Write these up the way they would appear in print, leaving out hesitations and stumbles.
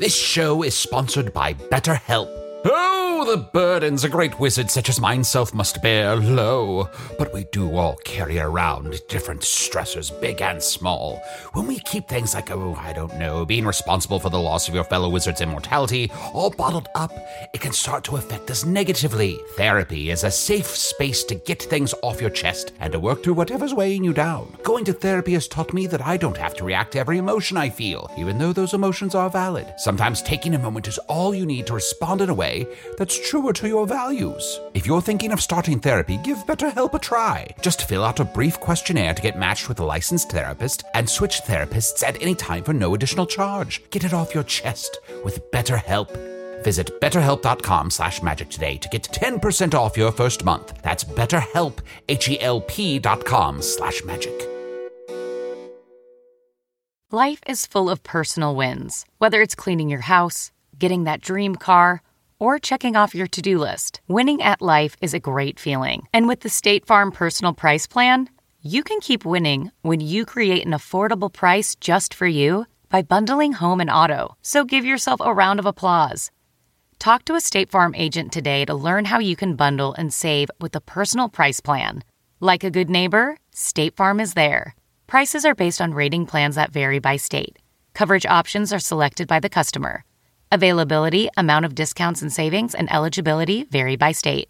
This show is sponsored by BetterHelp. Oh, the burdens a great wizard such as myself must bear, lo. But we do all carry around different stressors, big and small. When we keep things like, being responsible for the loss of your fellow wizard's immortality, all bottled up, it can start to affect us negatively. Therapy is a safe space to get things off your chest and to work through whatever's weighing you down. Going to therapy has taught me that I don't have to react to every emotion I feel, even though those emotions are valid. Sometimes taking a moment is all you need to respond in a way that's truer to your values. If you're thinking of starting therapy, give BetterHelp a try. Just fill out a brief questionnaire to get matched with a licensed therapist and switch therapists at any time for no additional charge. Get it off your chest with BetterHelp. Visit betterhelp.com/magic today to get 10% off your first month. That's BetterHelp, HELP.com/magic. Life is full of personal wins. Whether it's cleaning your house, getting that dream car, or checking off your to-do list, winning at life is a great feeling. And with the State Farm Personal Price Plan, you can keep winning when you create an affordable price just for you by bundling home and auto. So give yourself a round of applause. Talk to a State Farm agent today to learn how you can bundle and save with the Personal Price Plan. Like a good neighbor, State Farm is there. Prices are based on rating plans that vary by state. Coverage options are selected by the customer. Availability, amount of discounts and savings, and eligibility vary by state.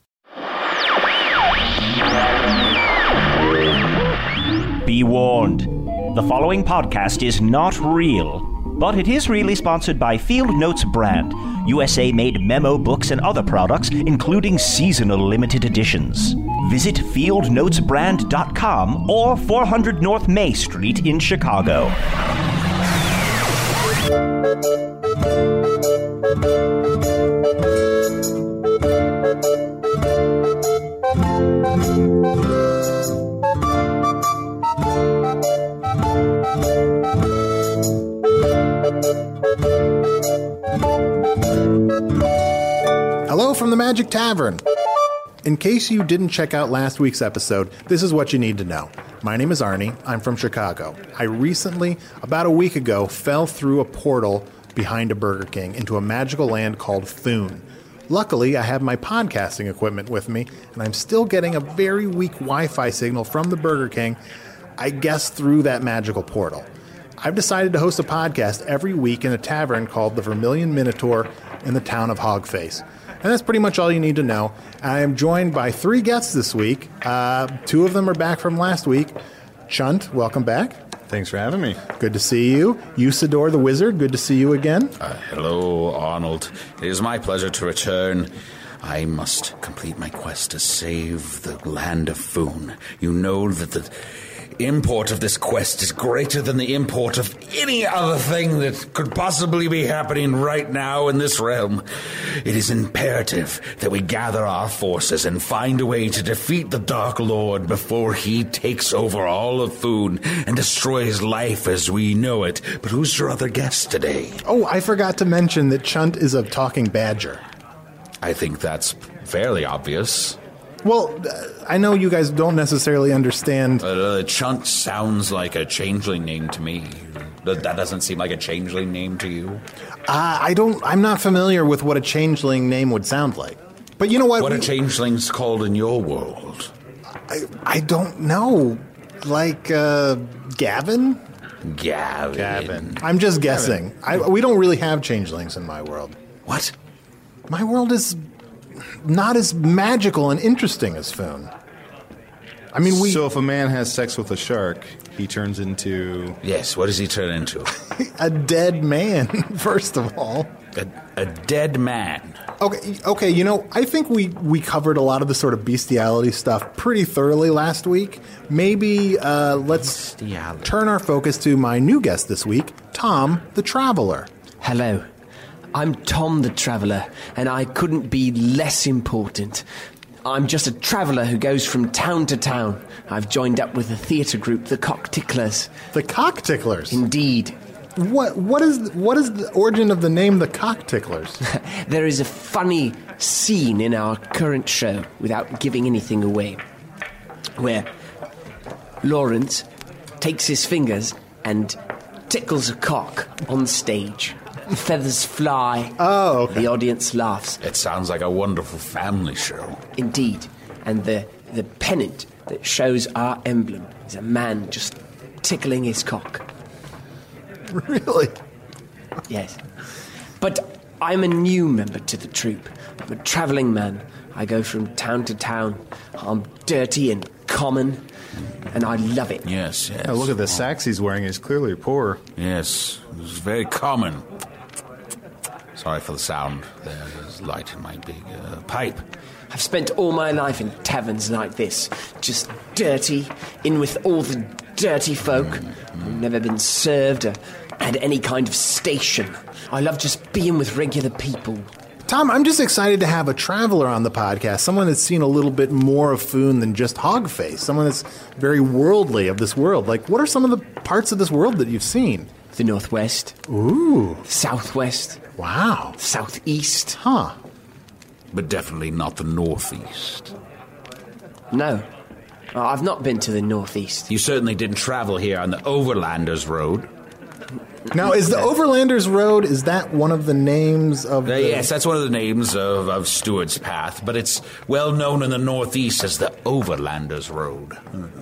Be warned. The following podcast is not real, but it is really sponsored by Field Notes brand, USA-made memo books and other products, including seasonal limited editions. Visit fieldnotesbrand.com or 400 North May Street in Chicago. Hello from the Magic Tavern. In case you didn't check out last week's episode, this is what you need to know. My name is Arnie. I'm from Chicago. I recently, about a week ago, fell through a portal behind a Burger King into a magical land called Foon. Luckily, I have my podcasting equipment with me, and I'm still getting a very weak Wi-Fi signal from the Burger King, I guess through that magical portal. I've decided to host a podcast every week in a tavern called the Vermilion Minotaur in the town of Hogface. And that's pretty much all you need to know. I am joined by 3 guests this week. 2 of them are back from last week. Chunt, welcome back. Thanks for having me. Good to see you. Usador the Wizard, good to see you again. Hello, Arnold. It is my pleasure to return. I must complete my quest to save the land of Foon. You know that the import of this quest is greater than the import of any other thing that could possibly be happening right now in this realm. It is imperative that we gather our forces and find a way to defeat the Dark Lord before he takes over all of Foon and destroys life as we know it. But who's your other guest today? Oh, I forgot to mention that Chunt is a talking badger. I think that's fairly obvious. Well, I know you guys don't necessarily understand. Chunt sounds like a changeling name to me. That doesn't seem like a changeling name to you? I'm not familiar with what a changeling name would sound like. But you know what? What are changelings called in your world? I don't know. Like, Gavin? Gavin. I'm just guessing. We don't really have changelings in my world. What? My world is not as magical and interesting as Foon. I mean, So if a man has sex with a shark, he turns into... Yes, what does he turn into? A dead man, first of all. A dead man. Okay, you know, I think we covered a lot of the sort of bestiality stuff pretty thoroughly last week. Maybe let's turn our focus to my new guest this week, Tom the Traveler. Hello. I'm Tom the Traveller, and I couldn't be less important. I'm just a traveller who goes from town to town. I've joined up with a theatre group, the Cock Ticklers. The Cock Ticklers? Indeed. What is the origin of the name the Cock Ticklers? There is a funny scene in our current show, without giving anything away, where Lawrence takes his fingers and tickles a cock on stage. feathers fly. Oh, okay. The audience laughs. It sounds like a wonderful family show. Indeed. And the pennant that shows our emblem is a man just tickling his cock. Really? Yes. But I'm a new member to the troupe. I'm a travelling man. I go from town to town. I'm dirty and common, and I love it. Yes, yes. Oh, look at the sacks he's wearing. He's clearly poor. Yes, it's very common. Sorry for the sound. There's light in my big pipe. I've spent all my life in taverns like this, just dirty, in with all the dirty folk. I've never been served or had any kind of station. I love just being with regular people. Tom, I'm just excited to have a traveler on the podcast, someone that's seen a little bit more of Foon than just Hogface, someone that's very worldly of this world. Like, what are some of the parts of this world that you've seen? The Northwest. Ooh. The Southwest. Wow. Southeast. Huh. But definitely not the Northeast. No. I've not been to the Northeast. You certainly didn't travel here on the Overlanders Road. Now, is the Overlanders Road, is that one of the names of the... Yes, that's one of the names of Stewart's Path, but it's well known in the Northeast as the Overlanders Road.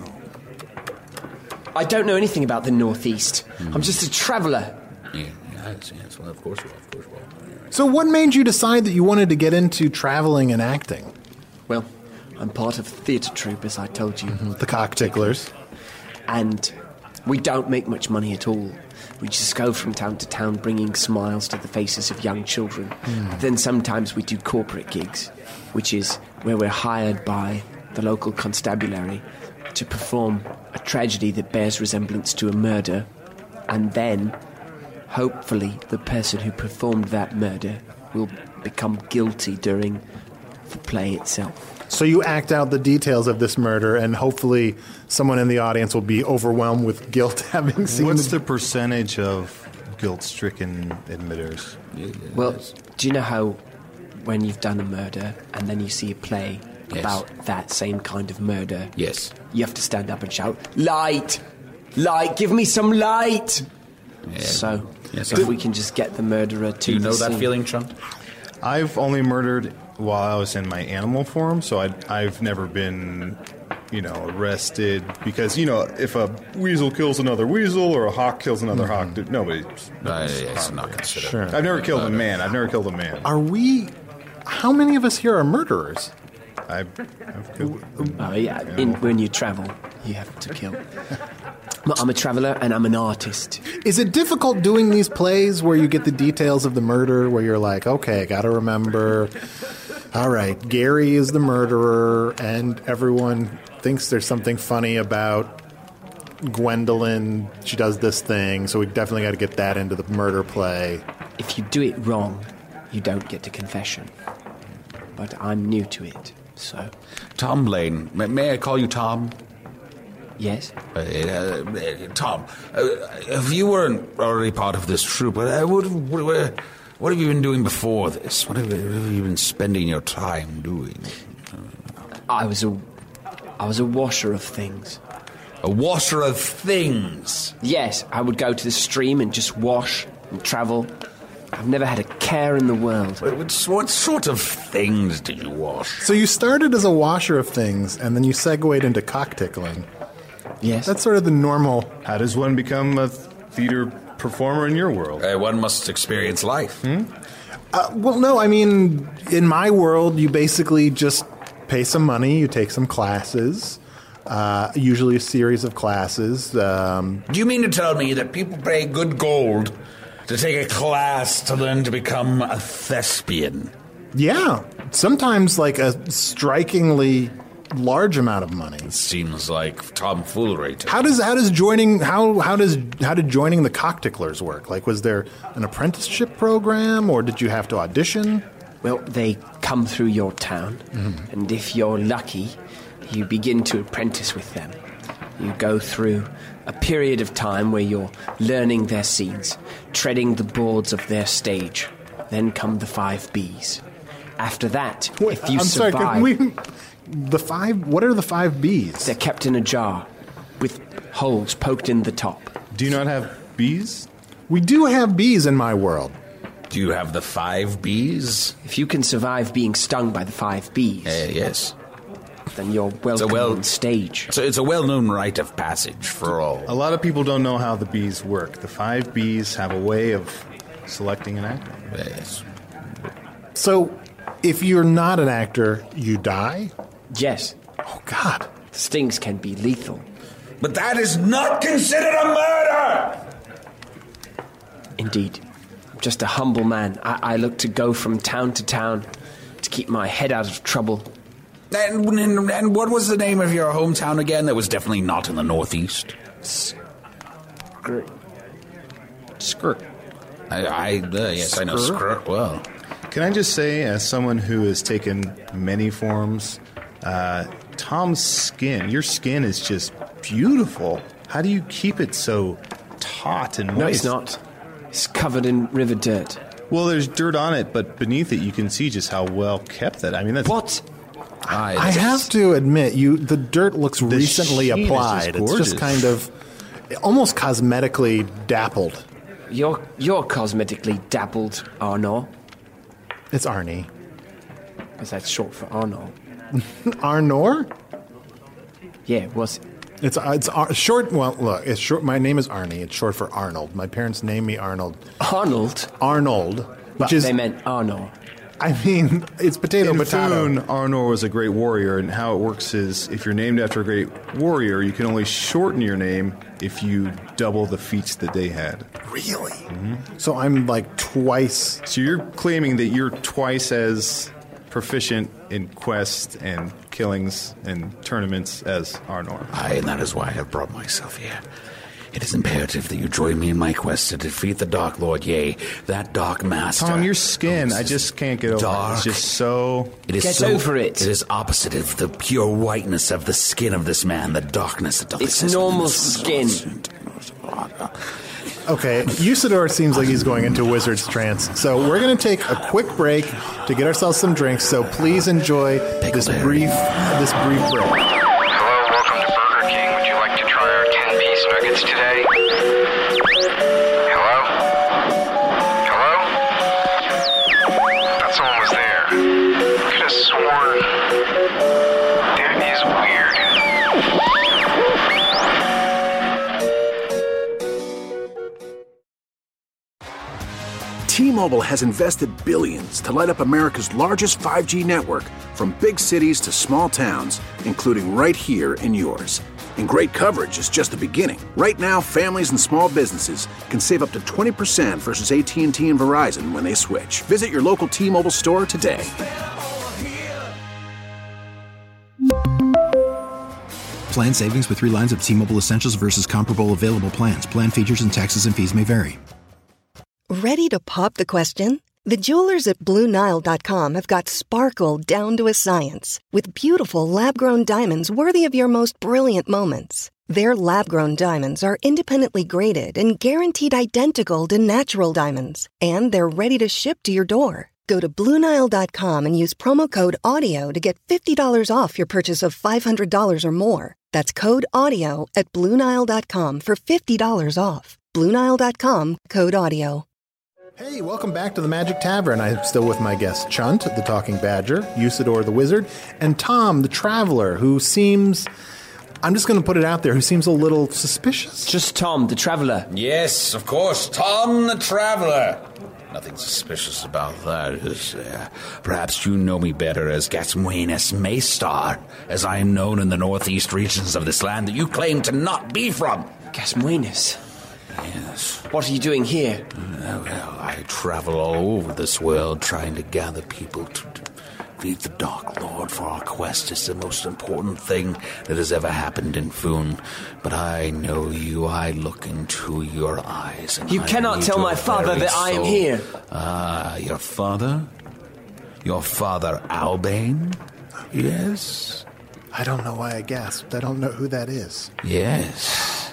I don't know anything about the Northeast. I'm just a traveller. Yes, well, of course you will. So what made you decide that you wanted to get into traveling and acting? Well, I'm part of a theatre troupe, as I told you. The Cock Ticklers. And we don't make much money at all. We just go from town to town bringing smiles to the faces of young children. Then sometimes we do corporate gigs, which is where we're hired by the local constabulary to perform a tragedy that bears resemblance to a murder, and then, hopefully, the person who performed that murder will become guilty during the play itself. So you act out the details of this murder, and hopefully someone in the audience will be overwhelmed with guilt having seen What's the percentage of guilt-stricken admitters? Well, do you know how when you've done a murder and then you see a play about that same kind of murder, Yes. you have to stand up and shout, "Light! Light! Give me some light!" Yeah. So, Yes, if we can just get the murderer to Do you know the that scene. feeling, Chunt? I've only murdered while I was in my animal form, so I've never been, arrested because, if a weasel kills another weasel or a hawk kills another hawk, nobody. It's not considered. Sure. I've never killed a man. How many of us here are murderers? I've killed. Oh, yeah. When you travel, you have to kill. Well, I'm a traveller and I'm an artist. Is it difficult doing these plays where you get the details of the murder, where you're like, okay, I gotta remember, all right, Gary is the murderer, and everyone thinks there's something funny about Gwendolyn, she does this thing, so we definitely gotta get that into the murder play. If you do it wrong, you don't get to confession. But I'm new to it, so... Tom Blaine. May I call you Tom? Yes? Tom, if you weren't already part of this troupe, what have you been doing before this? What have you been spending your time doing? I was a washer of things. A washer of things? Yes, I would go to the stream and just wash and travel. I've never had a care in the world. What sort of things did you wash? So you started as a washer of things, and then you segued into cock tickling. Yes. That's sort of the normal... How does one become a theater performer in your world? One must experience life. Well, no, I mean, in my world, you basically just pay some money, you take some classes, usually a series of classes. Do you mean to tell me that people pay good gold to take a class to learn to become a thespian? Yeah, sometimes like a strikingly large amount of money. It seems like tomfoolery to me. How did joining the Cock Ticklers work? Like, was there an apprenticeship program, or did you have to audition? Well, they come through your town, and if you're lucky, you begin to apprentice with them. You go through a period of time where you're learning their scenes, treading the boards of their stage. Then come the 5 Bs. After that, if you survive... Sorry, what are the 5 Bs? They're kept in a jar with holes poked in the top. Do you not have bees? We do have bees in my world. Do you have the 5 Bs? If you can survive being stung by the 5 Bs, Yes. then you're welcome on stage. So it's a well-known rite of passage for all. A lot of people don't know how the bees work. The 5 Bs have a way of selecting an actor. Yes. So, if you're not an actor, you die? Yes, Oh, God. stings can be lethal. But that is not considered a murder! Indeed. I'm just a humble man. I look to go from town to town to keep my head out of trouble. And what was the name of your hometown again? That was definitely not in the Northeast. Skirt. Yes, I know Skirt well. Can I just say, as someone who has taken many forms, Tom's skin, your skin is just beautiful. How do you keep it so taut and moist? No, it's not. It's covered in river dirt. Well, there's dirt on it, but beneath it you can see just how well kept that. I mean, that's... What? I have to admit, the dirt looks recently sheen is just applied. It's just gorgeous. kind of almost cosmetically dappled. You're cosmetically dappled, Arnor. It's Arnie. Is that short for Arnor? Arnor? Yeah, was it? It's short. Well, look, it's short. My name is Arnie. It's short for Arnold. My parents named me Arnold. Arnold? Arnold, But which is. they meant Arnor. I mean, it's potato. In potato. Foon, Arnor was a great warrior, and how it works is if you're named after a great warrior, you can only shorten your name if you double the feats that they had. Really? Mm-hmm. So I'm like twice. So you're claiming that you're twice as proficient in quests and killings and tournaments as Arnor. Aye, and that is why I have brought myself here. It is imperative that you join me in my quest to defeat the Dark Lord, yea, that Dark Master. Tom, your skin, I just can't get over it. dark. It's just so... It is Get so, over it. It is opposite of the pure whiteness of the skin of this man, the darkness that doth It's exist within normal his skin. Okay, Usador seems like he's going into wizard's trance. So we're going to take a quick break to get ourselves some drinks. So please enjoy this brief break. Hello, welcome to Burger King. Would you like to try our 10-piece nuggets today? Hello? Hello? Thought someone was there. Could have sworn. That is weird. T-Mobile has invested billions to light up America's largest 5G network, from big cities to small towns, including right here in yours. And great coverage is just the beginning. Right now, families and small businesses can save up to 20% versus AT&T and Verizon when they switch. Visit your local T-Mobile store today. Plan savings with 3 lines of T-Mobile Essentials versus comparable available plans. Plan features and taxes and fees may vary. Ready to pop the question? The jewelers at BlueNile.com have got sparkle down to a science with beautiful lab-grown diamonds worthy of your most brilliant moments. Their lab-grown diamonds are independently graded and guaranteed identical to natural diamonds, and they're ready to ship to your door. Go to BlueNile.com and use promo code AUDIO to get $50 off your purchase of $500 or more. That's code AUDIO at BlueNile.com for $50 off. BlueNile.com, code AUDIO. Hey, welcome back to the Magic Tavern. I'm still with my guest Chunt, the Talking Badger, Usador the Wizard, and Tom, the Traveler, who seems, I'm just going to put it out there, who seems a little suspicious. Just Tom, the Traveller. Yes, of course, Tom the Traveler. Nothing suspicious about that, is there? Perhaps you know me better as Gasmuenus Maystar, as I am known in the northeast regions of this land that you claim to not be from. Gasmuenus. Yes. What are you doing here? Well, I travel all over this world trying to gather people to defeat the Dark Lord, for our quest is the most important thing that has ever happened in Foon. But I know you, I look into your eyes. And You I cannot read tell your my father very that I am soul. here. Ah, your father? Your father Albane? Yes? I don't know why I gasped. I don't know who that is. Yes.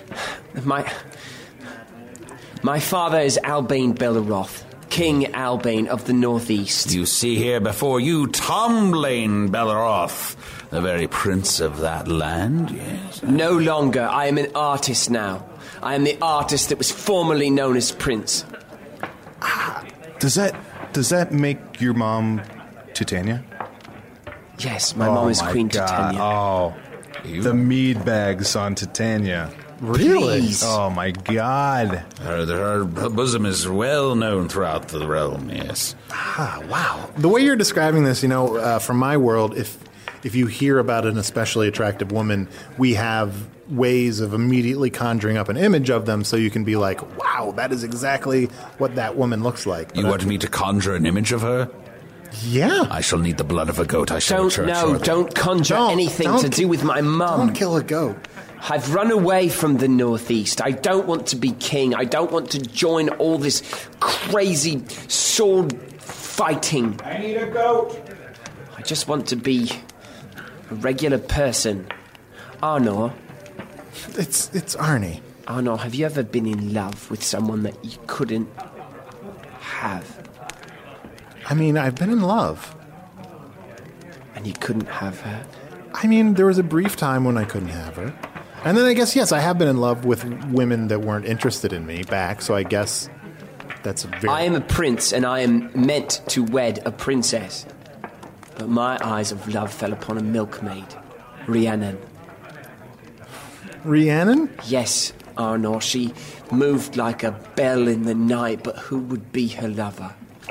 My father is Albane Belleroth, King Albane of the Northeast. You see here before you Tomlane Belleroth, the very prince of that land, yes? No longer. I am an artist now. I am the artist that was formerly known as Prince. Does that make your mom Titania? Yes, my mom is Queen Titania. Oh, the mead bags on Titania. Really? Please. Oh, my God. Her bosom is well known throughout the realm, yes. Ah, wow. The way you're describing this, from my world, if you hear about an especially attractive woman, we have ways of immediately conjuring up an image of them so you can be like, wow, that is exactly what that woman looks like. You want me to conjure an image of her? Yeah. I shall need the blood of a goat. I shall Don't conjure anything to do with my mum. Don't kill a goat. I've run away from the Northeast. I don't want to be king. I don't want to join all this crazy sword fighting. I need a goat. I just want to be a regular person. Arnor. It's Arnie. Arnor, have you ever been in love with someone that you couldn't have? I mean, I've been in love. And you couldn't have her? I mean, there was a brief time when I couldn't have her. And then I guess, yes, I have been in love with women that weren't interested in me back, so I guess that's a very... I am a prince, and I am meant to wed a princess. But my eyes of love fell upon a milkmaid, Rhiannon. Rhiannon? Yes, Arnor. She moved like a bell in the night, but who would be her lover?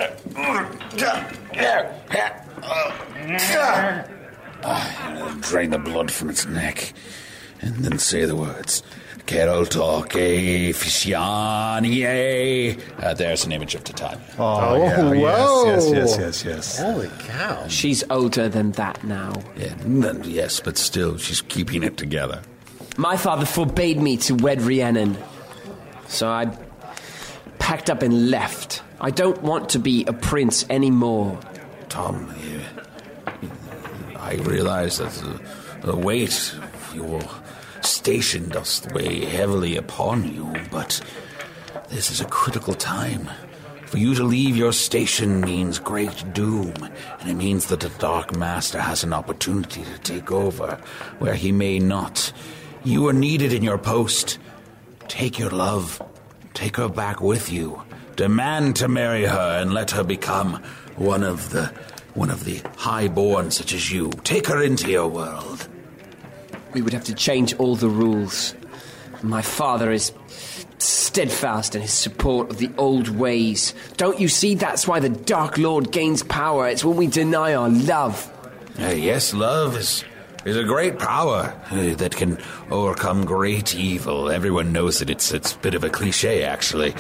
Drain the blood from its neck, and then say the words. Keraltoke Fisianie. There's an image of Titania. Oh, yeah. Whoa. Yes. Holy cow. She's older than that now. Yeah, yes, but still, she's keeping it together. My father forbade me to wed Rhiannon, so I packed up and left. I don't want to be a prince anymore. Tom, I realize that the weight of your station does weigh heavily upon you, but this is a critical time. For you to leave your station means great doom, and it means that the Dark Master has an opportunity to take over where he may not. You are needed in your post. Take your love. Take her back with you. Demand to marry her and let her become one of the highborn such as you. Take her into your world. We would have to change all the rules. My father is steadfast in his support of the old ways. Don't you see? That's why the Dark Lord gains power. It's when we deny our love. Yes, love is a great power that can overcome great evil. Everyone knows that it's a bit of a cliche, actually.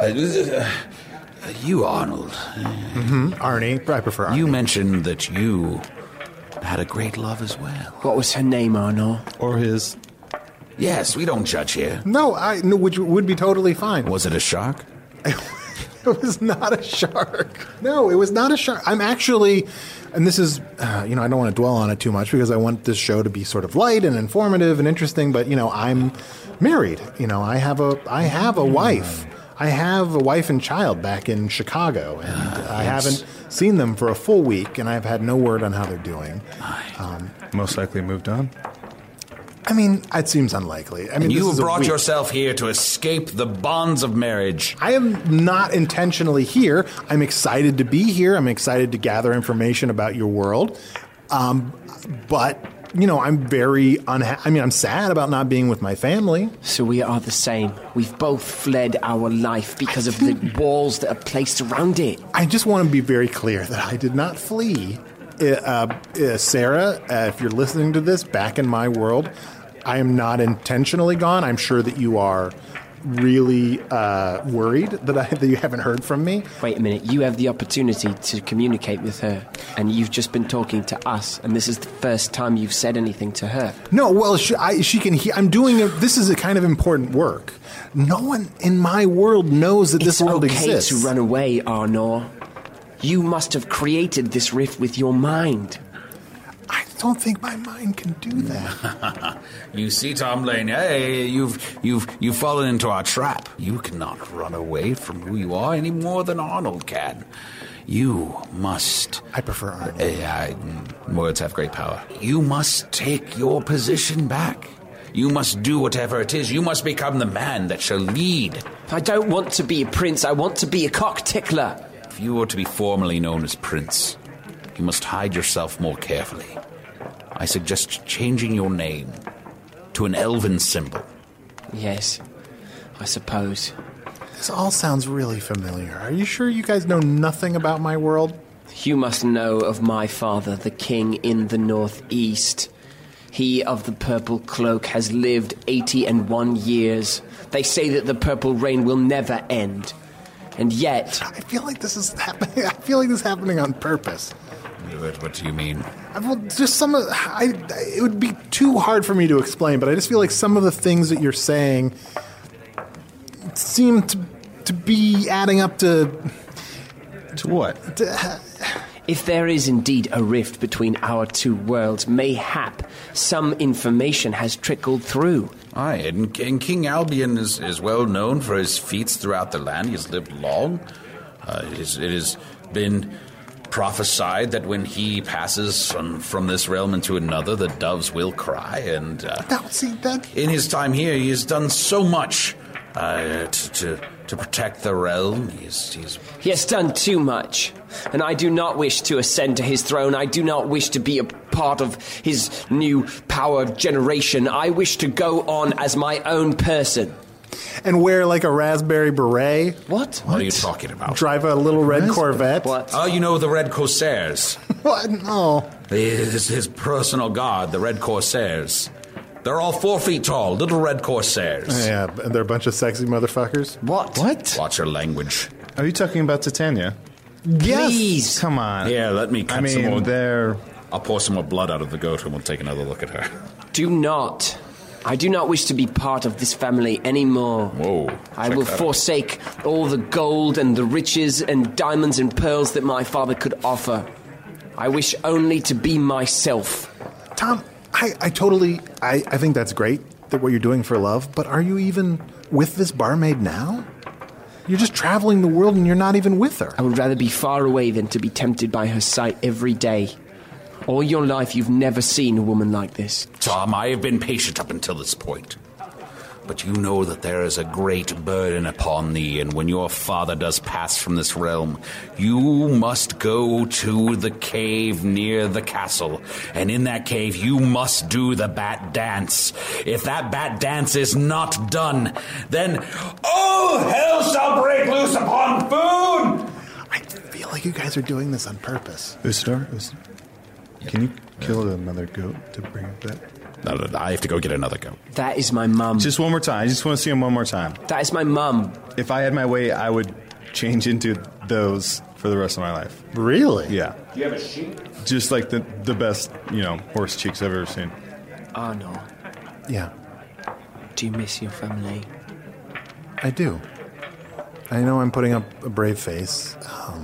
You, Arnold. Arnie. I prefer Arnie. You mentioned that you had a great love as well. What was her name, Arnold? Or his. Yes, we don't judge here. No, which would be totally fine. Was it a shark? It was not a shark. No, it was not a shark. I'm actually, and this is, I don't want to dwell on it too much because I want this show to be sort of light and informative and interesting. But I'm married. I have a wife. I have a wife and child back in Chicago, and I haven't seen them for a full week, and I've had no word on how they're doing. Most likely moved on. I mean, it seems unlikely. I mean, you have brought yourself here to escape the bonds of marriage. I am not intentionally here. I'm excited to be here. I'm excited to gather information about your world. But, I'm very unhappy. I mean, I'm sad about not being with my family. So we are the same. We've both fled our life because of the walls that are placed around it. I just want to be very clear that I did not flee. Sarah, if you're listening to this, back in my world, I am not intentionally gone. I'm sure that you are really worried that you haven't heard from me. Wait a minute. You have the opportunity to communicate with her, and you've just been talking to us, and this is the first time you've said anything to her. No, well, she can hear. I'm doing it. This is a kind of important work. No one in my world knows that this world exists. It's okay to run away, Arnor. You must have created this rift with your mind. I don't think my mind can do that. You see, Tom Lane, hey, you've fallen into our trap. You cannot run away from who you are any more than Arnold can. You must... I prefer Arnold. Words have great power. You must take your position back. You must do whatever it is. You must become the man that shall lead. I don't want to be a prince. I want to be a cock tickler. If you are to be formally known as Prince, you must hide yourself more carefully. I suggest changing your name to an elven symbol. Yes, I suppose. This all sounds really familiar. Are you sure you guys know nothing about my world? You must know of my father, the king in the northeast. He of the purple cloak has lived 81 years. They say that the purple reign will never end. And yet... I feel like this is happening. I feel like this is happening on purpose. What do you mean? Well, just some of... it would be too hard for me to explain, but I just feel like some of the things that you're saying seem to be adding up to... To what? If there is indeed a rift between our two worlds, mayhap some information has trickled through. Aye, and King Albion is well known for his feats throughout the land. He has lived long. It has been prophesied that when he passes from this realm into another, the doves will cry. And in his time here, he has done so much to protect the realm. He has done too much, and I do not wish to ascend to his throne. I do not wish to be a part of his new power generation. I wish to go on as my own person. And wear like a raspberry beret? What? What are you talking about? Drive a little red Corvette? What? Oh, you know the Red Corsairs. What? No. His personal guard, the Red Corsairs. They're all 4 feet tall, little red corsairs. Yeah, and they're a bunch of sexy motherfuckers. What? Watch your language. Are you talking about Titania? Yes. Please. Come on. Yeah, let me cut some more. they're... I'll pour some more blood out of the goat and we'll take another look at her. Do not. I do not wish to be part of this family anymore. Whoa. I will forsake all the gold and the riches and diamonds and pearls that my father could offer. I wish only to be myself. Tom, I totally think that's great, that what you're doing for love, but are you even with this barmaid now? You're just traveling the world and you're not even with her. I would rather be far away than to be tempted by her sight every day. All your life you've never seen a woman like this. Tom, I have been patient up until this point. But you know that there is a great burden upon thee, and when your father does pass from this realm, you must go to the cave near the castle. And in that cave, you must do the bat dance. If that bat dance is not done, then all hell shall break loose upon Foon! I feel like you guys are doing this on purpose. Usador, can you kill another goat to bring up that? No, I have to go get another goat. That is my mum. Just one more time. I just want to see him one more time. That is my mum. If I had my way, I would change into those for the rest of my life. Really? Yeah. Do you have a sheep? Just like the best, horse cheeks I've ever seen. Oh, no. Yeah. Do you miss your family? I do. I know I'm putting up a brave face,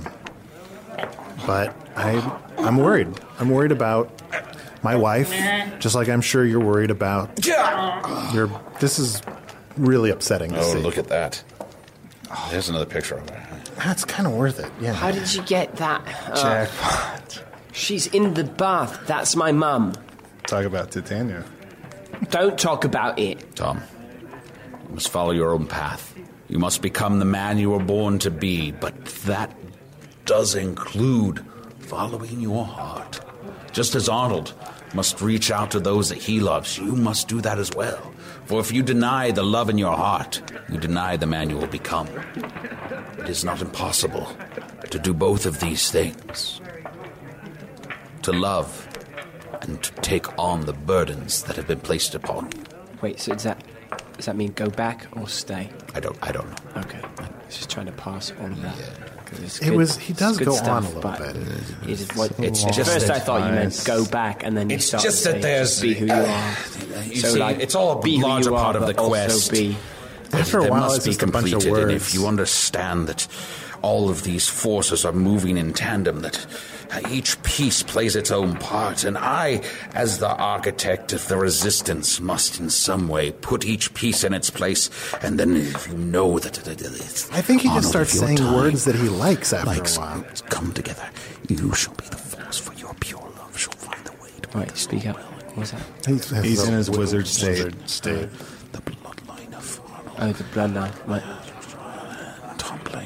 but I'm worried. I'm worried about my wife, just like I'm sure you're worried about. This is really upsetting to see. Oh, look at that. Oh, there's another picture of her. That's kind of worth it, yeah. How did you get that? Jackpot. She's in the bath. That's my mum. Talk about Titania. Don't talk about it. Tom, you must follow your own path. You must become the man you were born to be, but that does include following your heart. Just as Arnold must reach out to those that he loves, you must do that as well. For if you deny the love in your heart, you deny the man you will become. It is not impossible to do both of these things. To love and to take on the burdens that have been placed upon you. Wait, so does that mean go back or stay? I don't know. Okay. I was just trying to pass all of that. He does go on a little bit. It's just first I thought you meant go back, and then you started just that there's be who you are. You see, it's all a larger part of the quest. After a while, must it's be just a bunch of completed, and words. if you understand that all of these forces are moving in tandem, that each piece plays its own part, and I, as the architect of the resistance, must in some way put each piece in its place, and then if you know that it's I think he just starts saying words that he likes after likes a while. come together. You shall be the force, for your pure love shall find the way to Right, speak up. What was that? He's in his wizard state. the bloodline of Arnold. Oh, the bloodline. Right. Tom Blaine of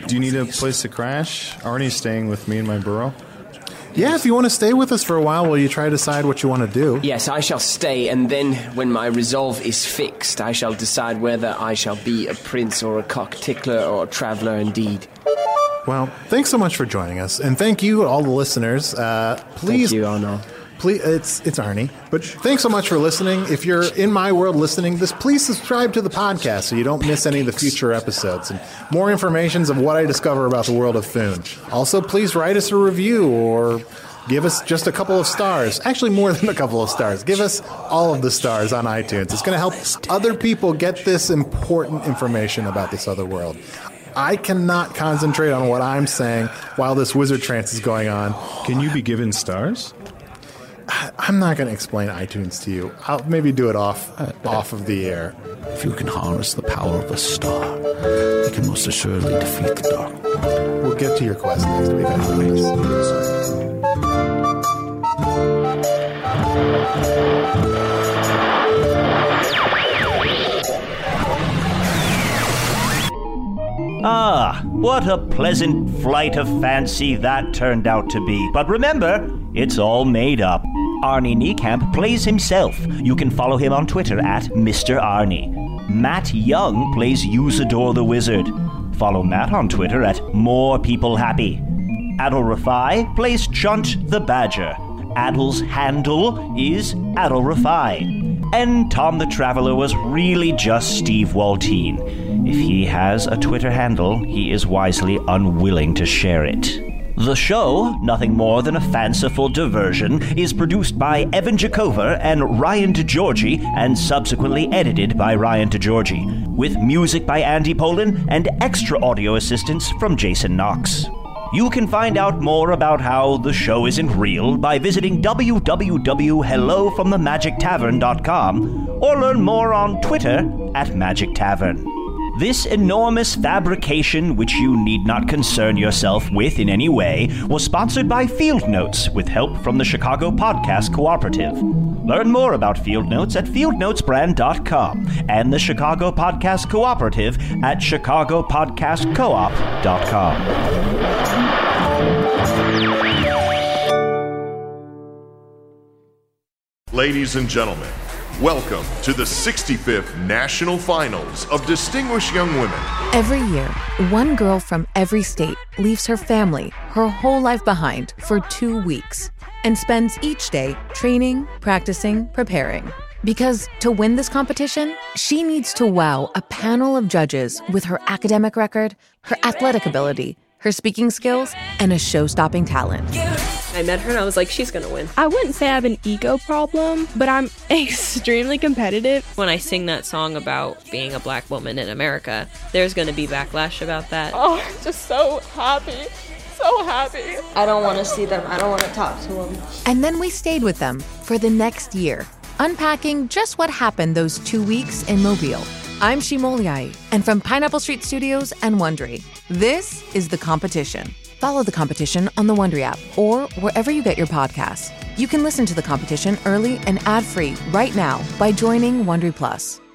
Do you need a place to crash? Arnie's staying with me in my burrow. Yeah, if you want to stay with us for a while you try to decide what you want to do. Yes, I shall stay, and then when my resolve is fixed, I shall decide whether I shall be a prince or a cock tickler or a traveller indeed. Well, thanks so much for joining us, and thank you, all the listeners. Please, Thank you, Arnold. Please, it's Arnie. But thanks so much for listening. If you're in my world listening this, please subscribe to the podcast so you don't miss any of the future episodes and more information of what I discover about the world of Foon. Also, please write us a review or give us just a couple of stars. Actually, more than a couple of stars. Give us all of the stars on iTunes. It's going to help other people get this important information about this other world. I cannot concentrate on what I'm saying while this wizard trance is going on. Can you be given stars? I'm not going to explain iTunes to you. I'll maybe do it off of the air. If you can harness the power of a star, you can most assuredly defeat the dark. We'll get to your quest next week, I promise. Ah, what a pleasant flight of fancy that turned out to be. But remember, it's all made up. Arnie Niekamp plays himself. You can follow him on Twitter at Mr. Arnie. Matt Young plays Usador the Wizard. Follow Matt on Twitter at More People Happy. Adol Rafai plays Chunt the Badger. Adol's handle is Adol Rafai. And Tom the Traveler was really just Steve Waltine. If he has a Twitter handle, he is wisely unwilling to share it. The show, nothing more than a fanciful diversion, is produced by Evan Jacover and Ryan DeGiorgi and subsequently edited by Ryan DeGiorgi, with music by Andy Poland and extra audio assistance from Jason Knox. You can find out more about how the show isn't real by visiting www.hellofromthemagictavern.com or learn more on Twitter at Magic Tavern. This enormous fabrication, which you need not concern yourself with in any way, was sponsored by Field Notes with help from the Chicago Podcast Cooperative. Learn more about Field Notes at fieldnotesbrand.com and the Chicago Podcast Cooperative at chicagopodcastcoop.com. Ladies and gentlemen, welcome to the 65th National Finals of Distinguished Young Women. Every year, one girl from every state leaves her family, her whole life behind for 2 weeks and spends each day training, practicing, preparing. Because to win this competition, she needs to wow a panel of judges with her academic record, her athletic ability, her speaking skills, and a show-stopping talent. I met her and I was like, she's gonna win. I wouldn't say I have an ego problem, but I'm extremely competitive. When I sing that song about being a black woman in America, there's gonna be backlash about that. Oh, I'm just so happy. So happy. I don't want to see them. I don't want to talk to them. And then we stayed with them for the next year, unpacking just what happened those 2 weeks in Mobile. I'm Shimoliai, and from Pineapple Street Studios and Wondery, this is The Competition. Follow The Competition on the Wondery app or wherever you get your podcasts. You can listen to The Competition early and ad-free right now by joining Wondery Plus.